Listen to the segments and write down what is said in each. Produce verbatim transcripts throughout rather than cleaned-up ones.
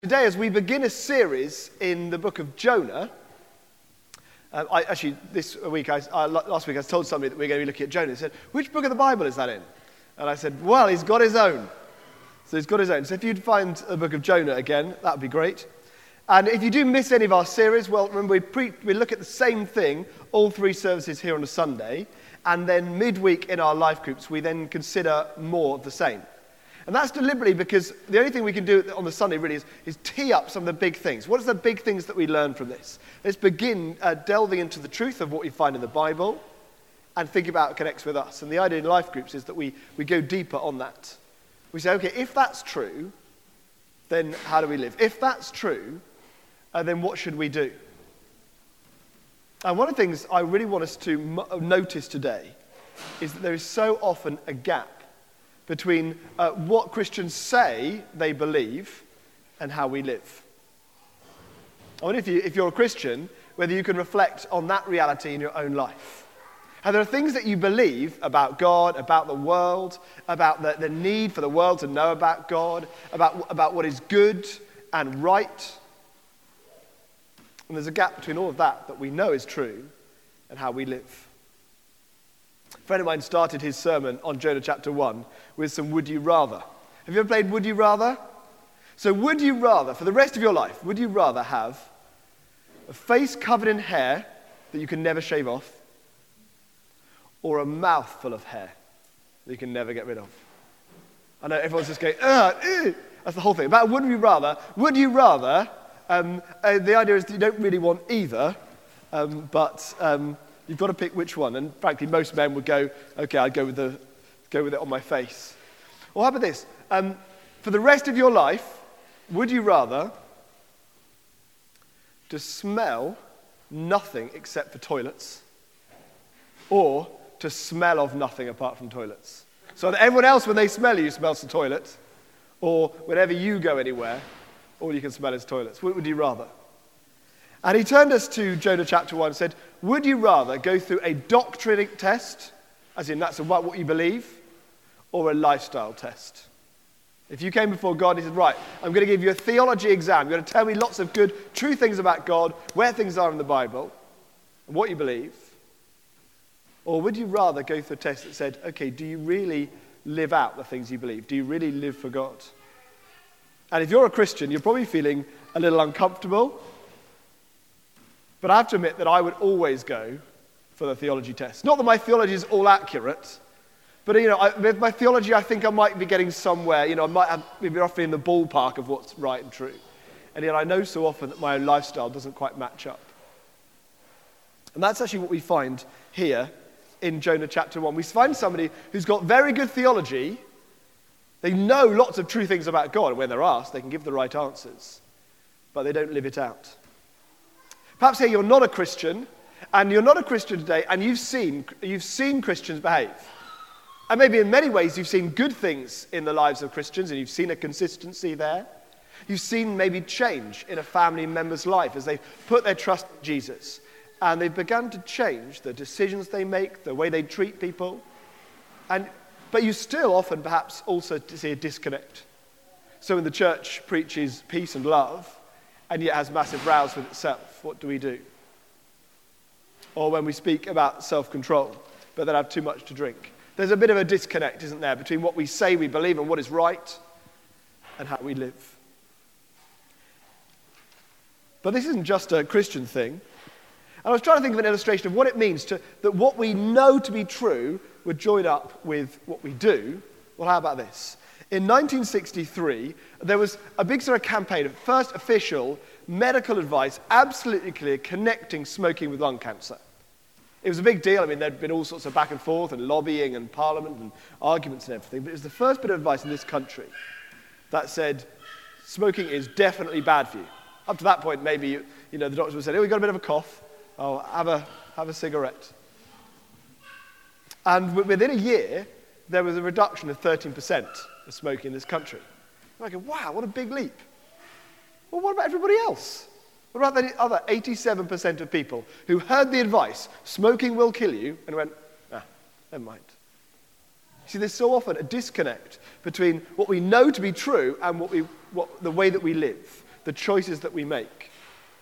Today, as we begin a series in the book of Jonah, uh, I, actually, this week, I, uh, last week, I told somebody that we we're going to be looking at Jonah. They said, which book of the Bible is that in? And I said, well, he's got his own. So he's got his own. So if you'd find the book of Jonah again, that would be great. And if you do miss any of our series, well, remember, we, pre- we look at the same thing, all three services here on a Sunday, and then midweek in our life groups, we then consider more of the same. And that's deliberately because the only thing we can do on the Sunday really is, is tee up some of the big things. What are the big things that we learn from this? Let's begin uh, delving into the truth of what we find in the Bible and think about how it connects with us. And the idea in life groups is that we, we go deeper on that. We say, okay, if that's true, then how do we live? If that's true, uh, then what should we do? And one of the things I really want us to mo- notice today is that there is so often a gap between uh, what Christians say they believe and how we live. I wonder if, you, if you're a Christian, whether you can reflect on that reality in your own life. And there are things that you believe about God, about the world, about the, the need for the world to know about God, about, about what is good and right. And there's a gap between all of that that we know is true and how we live. A friend of mine started his sermon on Jonah chapter one with some would you rather. Have you ever played would you rather? So would you rather, for the rest of your life, would you rather have a face covered in hair that you can never shave off, or a mouth full of hair that you can never get rid of? I know everyone's just going, ugh, ew. That's the whole thing. About would you rather, would you rather, um, uh, the idea is that you don't really want either, um, but... Um, You've got to pick which one, and frankly, most men would go, okay, I'd go with the, go with it on my face. Or how about this? Um, for the rest of your life, would you rather to smell nothing except for toilets, or to smell of nothing apart from toilets? So that everyone else, when they smell you, smells the toilet, or whenever you go anywhere, all you can smell is toilets. What would you rather? And he turned us to Jonah chapter one and said, would you rather go through a doctrine test, as in that's about what you believe, or a lifestyle test? If you came before God and he said, right, I'm going to give you a theology exam. You're going to tell me lots of good, true things about God, where things are in the Bible, and what you believe. Or would you rather go through a test that said, okay, do you really live out the things you believe? Do you really live for God? And if you're a Christian, you're probably feeling a little uncomfortable. But I have to admit that I would always go for the theology test. Not that my theology is all accurate, but you know, I, with my theology, I think I might be getting somewhere. You know, I might have, be roughly in the ballpark of what's right and true. And yet I know so often that my own lifestyle doesn't quite match up. And that's actually what we find here in Jonah chapter one. We find somebody who's got very good theology. They know lots of true things about God, and when they're asked, they can give the right answers, but they don't live it out. Perhaps here you're not a Christian, and you're not a Christian today, and you've seen, you've seen Christians behave. And maybe in many ways you've seen good things in the lives of Christians, and you've seen a consistency there. You've seen maybe change in a family member's life as they put their trust in Jesus, and they've begun to change the decisions they make, the way they treat people. And, but you still often perhaps also see a disconnect. So when the church preaches peace and love, and yet has massive rows with itself, what do we do? Or when we speak about self-control, but then have too much to drink. There's a bit of a disconnect, isn't there, between what we say we believe and what is right, and how we live. But this isn't just a Christian thing. And I was trying to think of an illustration of what it means to, that what we know to be true would join up with what we do. Well, how about this? In nineteen sixty-three, there was a big sort of campaign of first official medical advice, absolutely clear, connecting smoking with lung cancer. It was a big deal. I mean, there'd been all sorts of back and forth and lobbying and parliament and arguments and everything, but it was the first bit of advice in this country that said smoking is definitely bad for you. Up to that point, maybe, you, you know, the doctors would say, oh, you've got a bit of a cough. Oh, have a, have a cigarette. And within a year, there was a reduction of thirteen percent of smoking in this country. And I go, wow, what a big leap. Well, what about everybody else? What about the other eighty-seven percent of people who heard the advice, smoking will kill you, and went, ah, never mind. See, there's so often a disconnect between what we know to be true and what we, what, the way that we live. the choices that we make.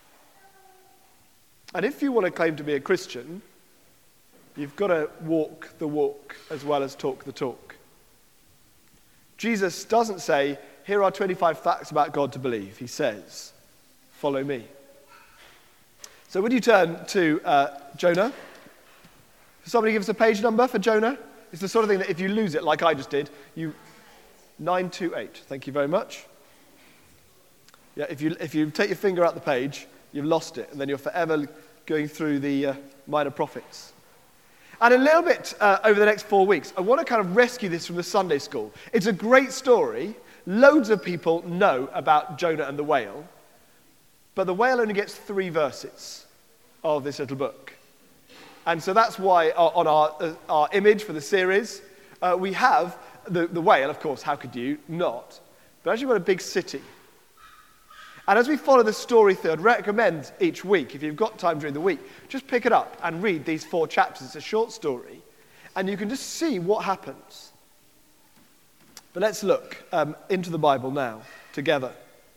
And if you want to claim to be a Christian, you've got to walk the walk as well as talk the talk. Jesus doesn't say, here are twenty-five facts about God to believe. He says, follow me. So would you turn to uh, Jonah? Somebody give us a page number for Jonah? It's the sort of thing that if you lose it, like I just did, you... nine two eight. Thank you very much. Yeah, if you if you take your finger out the page, you've lost it, and then you're forever going through the uh, minor prophets. And a little bit uh, over the next four weeks, I want to kind of rescue this from the Sunday school. It's a great story. Loads of people know about Jonah and the whale, but the whale only gets three verses of this little book. And so that's why uh, on our, uh, our image for the series, uh, we have the, the whale, of course, how could you not? But actually we've got a big city. And as we follow the story through, I'd recommend each week, if you've got time during the week, just pick it up and read these four chapters. It's a short story, and you can just see what happens. But let's look um, into the Bible now, together.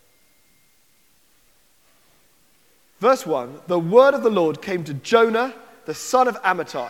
Verse one, the word of the Lord came to Jonah, the son of Amittai.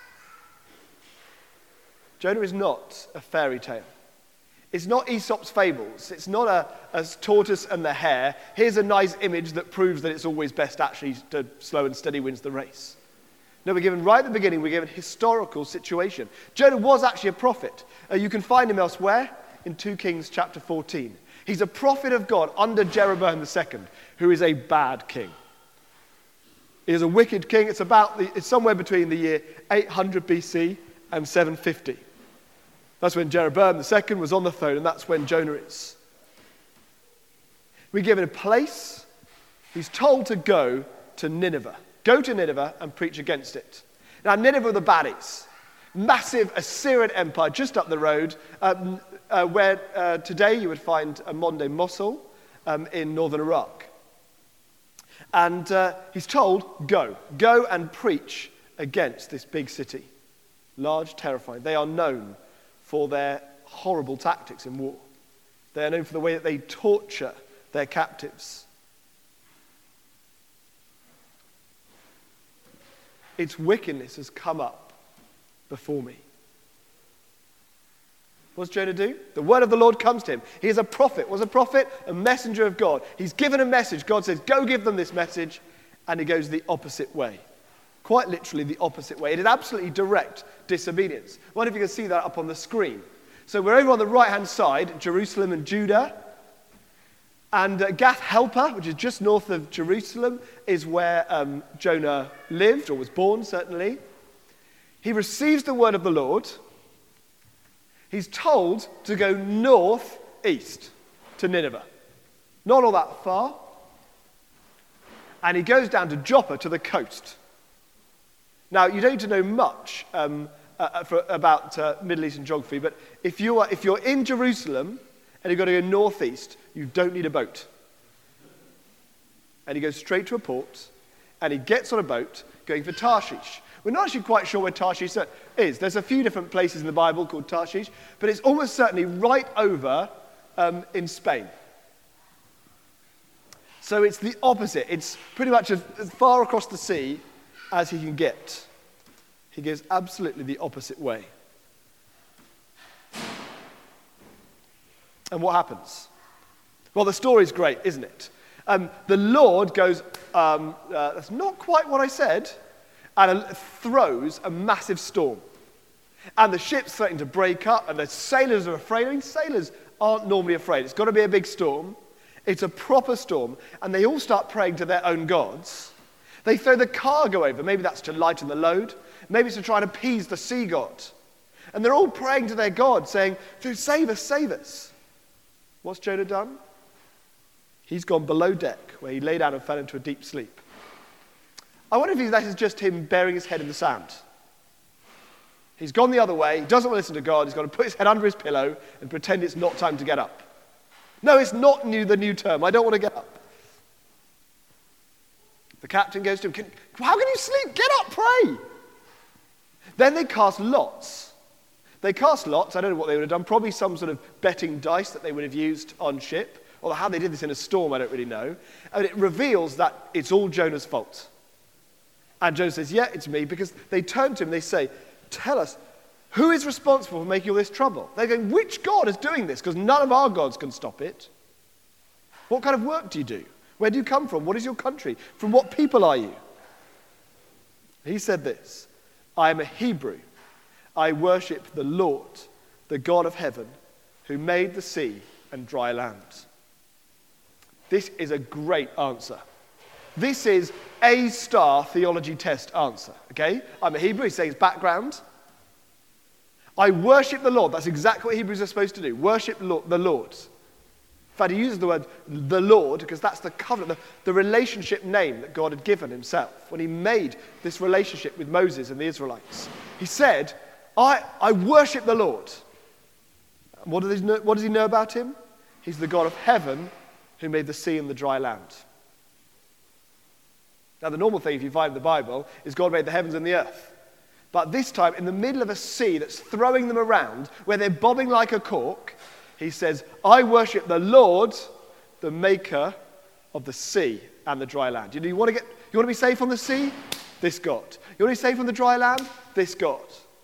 Jonah is not a fairy tale. It's not Aesop's fables. It's not a, a tortoise and the hare. Here's a nice image that proves that it's always best actually to slow and steady wins the race. No, we're given right at the beginning, we're given historical situation. Jonah was actually a prophet. Uh, you can find him elsewhere in Second Kings chapter fourteen. He's a prophet of God under Jeroboam the second, who is a bad king. He is a wicked king. It's about the, it's somewhere between the year eight hundred B C and seven fifty. That's when Jeroboam the second was on the throne, and that's when Jonah is. We're given a place. He's told to go to Nineveh. Go to Nineveh and preach against it. Now, Nineveh were the baddies. Massive Assyrian empire just up the road, um, uh, where uh, today you would find a modern-day Mosul um, in northern Iraq. And uh, he's told, go. Go and preach against this big city. Large, terrifying. They are known for their horrible tactics in war. They are known for the way that they torture their captives. Its wickedness has come up before me. What does Jonah do? The word of the Lord comes to him. He is a prophet. Was a prophet? A messenger of God. He's given a message. God says, go give them this message. And he goes the opposite way. Quite literally the opposite way. It is absolutely direct disobedience. I wonder if you can see that up on the screen. So we're over on the right-hand side, Jerusalem and Judah. And uh, Gath-Helper, which is just north of Jerusalem, is where um, Jonah lived, or was born, certainly. He receives the word of the Lord. He's told to go northeast to Nineveh. Not all that far. And he goes down to Joppa, to the coast. Now, you don't need to know much um, uh, for, about uh, Middle Eastern geography, but if, you are, if you're in Jerusalem and you've got to go northeast, you don't need a boat. And he goes straight to a port, and he gets on a boat going for Tarshish. We're not actually quite sure where Tarshish is. There's a few different places in the Bible called Tarshish, but it's almost certainly right over um, in Spain. So it's the opposite. It's pretty much as, as far across the sea as he can get. He goes absolutely the opposite way. And what happens? Well, the story's great, isn't it? Um, the Lord goes, um, uh, that's not quite what I said, and uh, throws a massive storm. And the ship's threatening to break up, and the sailors are afraid. I mean, sailors aren't normally afraid. It's got to be a big storm. It's a proper storm, and they all start praying to their own gods. They throw the cargo over. Maybe that's to lighten the load. Maybe it's to try and appease the sea god. And they're all praying to their God, saying, save us, save us. What's Jonah done? He's gone below deck, where he lay down and fell into a deep sleep. I wonder if that is just him burying his head in the sand. He's gone the other way. He doesn't want to listen to God. He's got to put his head under his pillow and pretend it's not time to get up. No, it's not new, the new term. I don't want to get up. The captain goes to him, can, how can you sleep? Get up, pray. Then they cast lots. They cast lots. I don't know what they would have done. Probably some sort of betting dice that they would have used on ship. Or how they did this in a storm, I don't really know. And it reveals that it's all Jonah's fault. And Jonah says, yeah, it's me, because they turn to him and they say, tell us, who is responsible for making all this trouble? They're going, which God is doing this? Because none of our gods can stop it. What kind of work do you do? Where do you come from? What is your country? From what people are you? He said this, I am a Hebrew. I worship the Lord, the God of heaven, who made the sea and dry land. This is a great answer. This is a star theology test answer, okay? I'm a Hebrew, he's saying his background. I worship the Lord. That's exactly what Hebrews are supposed to do. Worship the Lord. In fact, he uses the word the Lord because that's the covenant, the, the relationship name that God had given himself when he made this relationship with Moses and the Israelites. He said, I, I worship the Lord. And what does, he know, what does he know about him? He's the God of heaven who made the sea and the dry land. Now, the normal thing, if you find in the Bible, is God made the heavens and the earth. But this time, in the middle of a sea that's throwing them around, where they're bobbing like a cork, he says, I worship the Lord, the maker of the sea and the dry land. You know, you want to get, you want to be safe on the sea? This God. You want to be safe on the dry land? This God.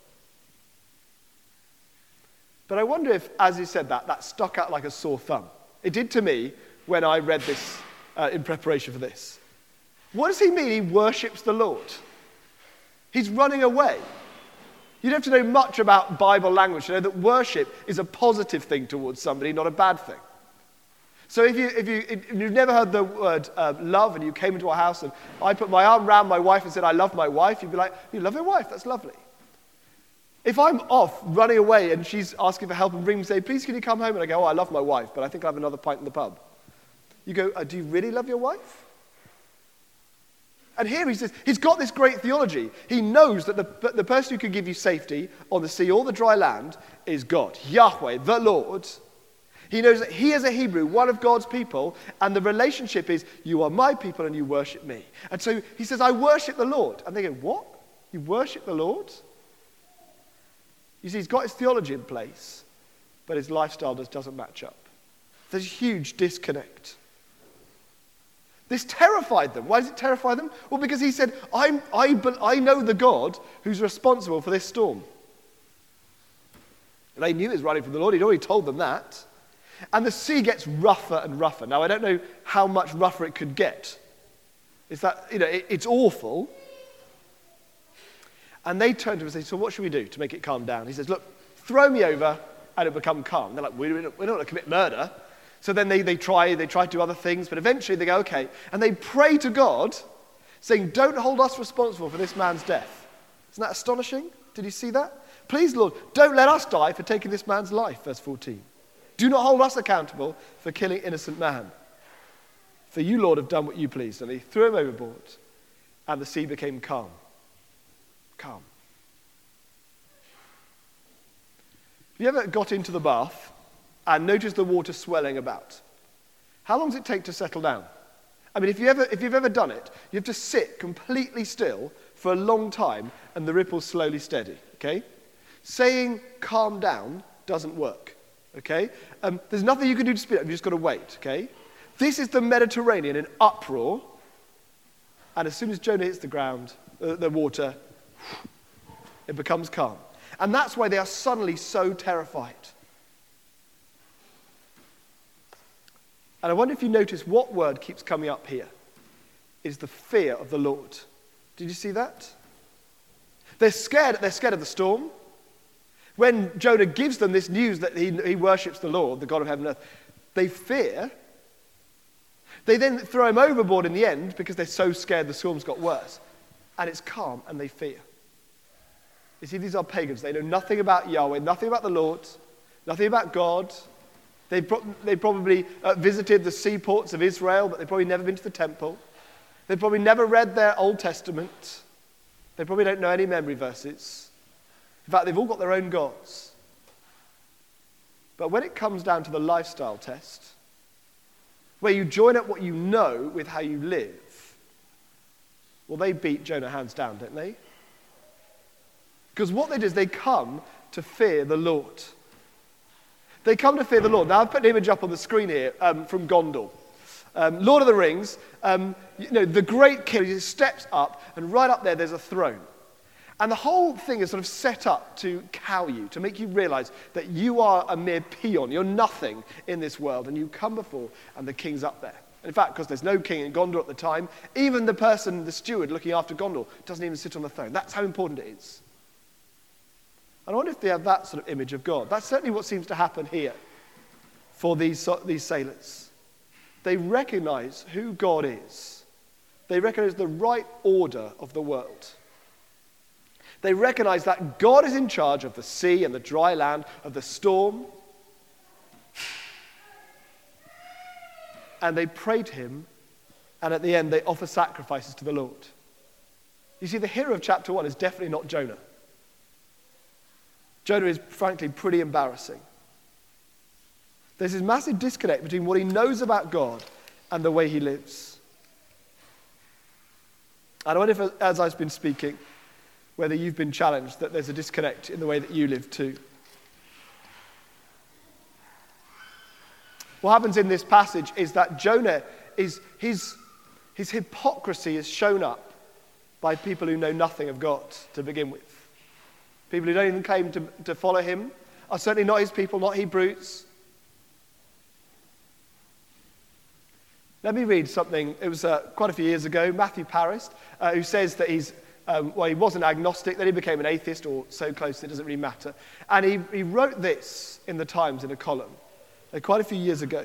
But I wonder if, as he said that, that stuck out like a sore thumb. It did to me when I read this uh, in preparation for this. What does he mean he worships the Lord? He's running away. You don't have to know much about Bible language to know that worship is a positive thing towards somebody, not a bad thing. So if, you, if, you, if you've never heard the word uh, love and you came into our house and I put my arm around my wife and said, I love my wife, you'd be like, you love your wife, that's lovely. If I'm off running away and she's asking for help and ring me and say, please can you come home? And I go, oh, I love my wife, but I think I'll have another pint in the pub. You go, oh, do you really love your wife? And here he says, he's got this great theology. He knows that the, the person who can give you safety on the sea or the dry land is God, Yahweh, the Lord. He knows that he is a Hebrew, one of God's people, and the relationship is, you are my people and you worship me. And so he says, I worship the Lord. And they go, what? You worship the Lord? You see, he's got his theology in place, but his lifestyle just doesn't match up. There's a huge disconnect. This terrified them. Why does it terrify them? Well, because he said, I'm, I, I know the God who's responsible for this storm. And they knew he was running from the Lord. He'd already told them that. And the sea gets rougher and rougher. Now, I don't know how much rougher it could get. It's that, you know, it, it's awful. And they turn to him and say, so what should we do to make it calm down? He says, look, throw me over and it'll become calm. They're like, we're, we're not going to commit murder. So then they, they try, they try to do other things, but eventually they go, okay. And they pray to God, saying, don't hold us responsible for this man's death. Isn't that astonishing? Did you see that? Please, Lord, don't let us die for taking this man's life, verse fourteen. Do not hold us accountable for killing innocent man. For you, Lord, have done what you pleased. And they threw him overboard, and the sea became calm. Calm. Have you ever got into the bath and noticed the water swelling about? How long does it take to settle down? I mean, if, you ever, if you've ever done it, you have to sit completely still for a long time and the ripples slowly steady, okay? Saying calm down doesn't work, okay? Um, there's nothing you can do to speed up, you've just got to wait, okay? This is the Mediterranean in uproar, and as soon as Jonah hits the ground, uh, the water, it becomes calm. And that's why they are suddenly so terrified. And I wonder if you notice what word keeps coming up here. Is the fear of the Lord. Did you see that? They're scared, they're scared of the storm. When Jonah gives them this news that he, he worships the Lord, the God of heaven and earth, they fear. They then throw him overboard in the end because they're so scared the storm's got worse. And it's calm and they fear. You see, these are pagans. They know nothing about Yahweh, nothing about the Lord, nothing about God. They pro- they probably uh, visited the seaports of Israel, but they've probably never been to the temple. They've probably never read their Old Testament. They probably don't know any memory verses. In fact, they've all got their own gods. But when it comes down to the lifestyle test, where you join up what you know with how you live, well, they beat Jonah hands down, don't they? Because what they do is they come to fear the Lord. They come to fear the Lord. Now, I've put an image up on the screen here um, from Gondor. Um, Lord of the Rings, um, you know, the great king, he steps up, and right up there, there's a throne. And the whole thing is sort of set up to cow you, to make you realize that you are a mere peon. You're nothing in this world. And you come before, and the king's up there. In fact, because there's no king in Gondor at the time, even the person, the steward looking after Gondor, doesn't even sit on the throne. That's how important it is. And I wonder if they have that sort of image of God. That's certainly what seems to happen here for these, these sailors. They recognize who God is. They recognize the right order of the world. They recognize that God is in charge of the sea and the dry land, of the storm. And they pray to him, and at the end they offer sacrifices to the Lord. You see, the hero of chapter one is definitely not Jonah. Jonah is frankly pretty embarrassing. There's this massive disconnect between what he knows about God and the way he lives. And I wonder if, as I've been speaking, whether you've been challenged that there's a disconnect in the way that you live too. What happens in this passage is that Jonah, is his, his hypocrisy is shown up by people who know nothing of God to begin with. People who don't even claim to, to follow him are certainly not his people, not Hebrews. Let me read something. It was uh, quite a few years ago, Matthew Paris, uh, who says that he's Um, well, he was an agnostic, then he became an atheist, or so close it doesn't really matter. And he, he wrote this in the Times in a column uh, quite a few years ago.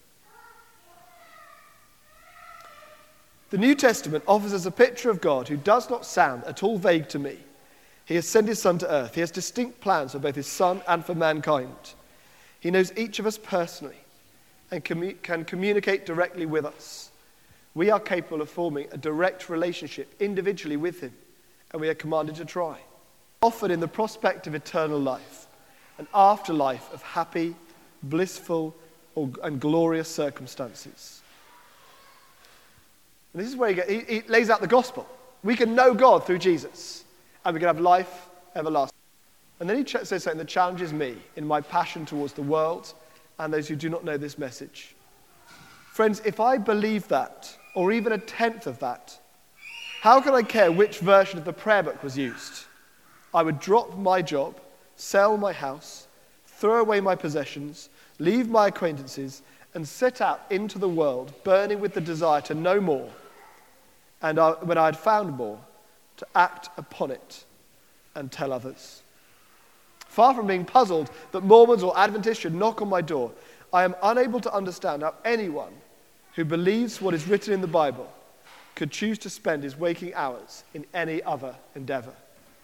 The New Testament offers us a picture of God who does not sound at all vague to me. He has sent his Son to earth. He has distinct plans for both his Son and for mankind. He knows each of us personally and commu- can communicate directly with us. We are capable of forming a direct relationship individually with him. And we are commanded to try. Offered in the prospect of eternal life, an afterlife of happy, blissful, and glorious circumstances. And this is where he, get, he, he lays out the gospel. We can know God through Jesus, and we can have life everlasting. And then he ch- says something that challenges me in my passion towards the world and those who do not know this message. Friends, if I believe that, or even a tenth of that, how can I care which version of the prayer book was used? I would drop my job, sell my house, throw away my possessions, leave my acquaintances, and set out into the world, burning with the desire to know more, and I, when I had found more, to act upon it and tell others. Far from being puzzled that Mormons or Adventists should knock on my door, I am unable to understand how anyone who believes what is written in the Bible could choose to spend his waking hours in any other endeavor.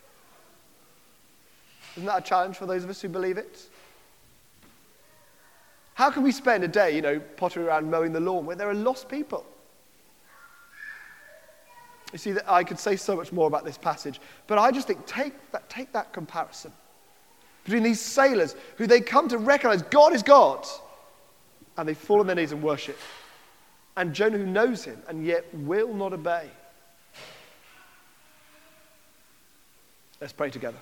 Isn't that a challenge for those of us who believe it? How can we spend a day, you know, pottering around mowing the lawn where there are lost people? You see, that I could say so much more about this passage, but I just think, take that, take that comparison between these sailors who they come to recognize God is God, and they fall on their knees and worship. And Jonah, who knows him and yet will not obey. Let's pray together.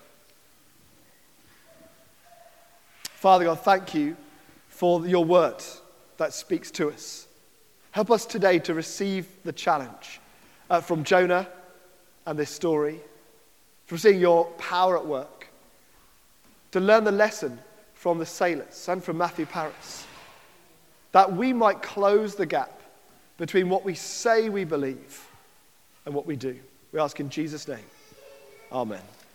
Father God, thank you for your word that speaks to us. Help us today to receive the challenge uh, from Jonah and this story, from seeing your power at work, to learn the lesson from the sailors and from Matthew Paris, that we might close the gap between what we say we believe and what we do. We ask in Jesus' name. Amen.